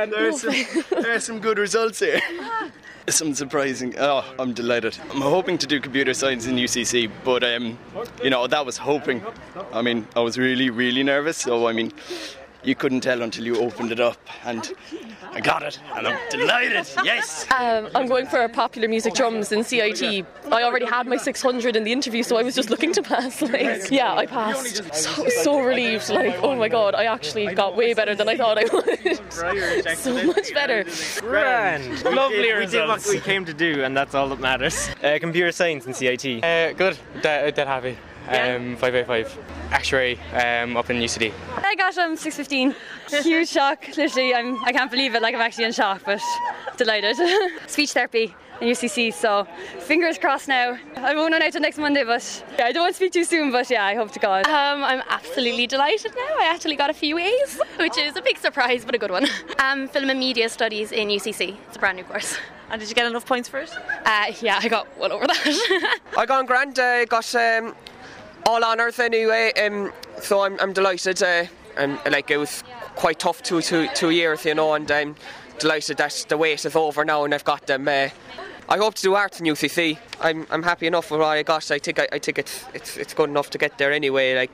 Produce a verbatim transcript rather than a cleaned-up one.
man. There are some, there are some good results here. Some surprising. Oh, I'm delighted. I'm hoping to do computer science in U C C, but um, you know, that was hoping. I mean, I was really, really nervous. So I mean, you couldn't tell until you opened it up, and I got it, and I'm delighted. Yes. Um, I'm going for popular music drums in C I T. I already had my six hundred in the interview, so I was just looking to pass. Like, yeah, I passed. So so relieved. Like, oh my god, I actually got way better than I thought I would. So much better. Grand. Lovely results. We did what we came to do, and that's all that matters. Uh, computer science in C I T. Uh, good. Dead, dead happy. Um, five eight five. Actuary um, up in U C D. I got um six fifteen. Huge shock. Literally, I'm I can't believe it. Like, I'm actually in shock, but delighted. Speech therapy in U C C. So fingers crossed now. I won't know now till next Monday, but yeah, I don't want to speak too soon. But yeah, I hope to God. Um, I'm absolutely delighted now. I actually got a few A's, which is a big surprise, but a good one. Um, film and media studies in U C C. It's a brand new course. And did you get enough points for it? Uh, yeah, I got well over that. I got on grand. I got um, all honours anyway. Um, so I'm I'm delighted. Uh, and like, it was quite tough two two two years, you know, and I'm delighted that the wait is over now and I've got them. Uh, I hope to do arts in U C C. I'm I'm happy enough with what I got. I think I, I think it's it's it's good enough to get there anyway. Like,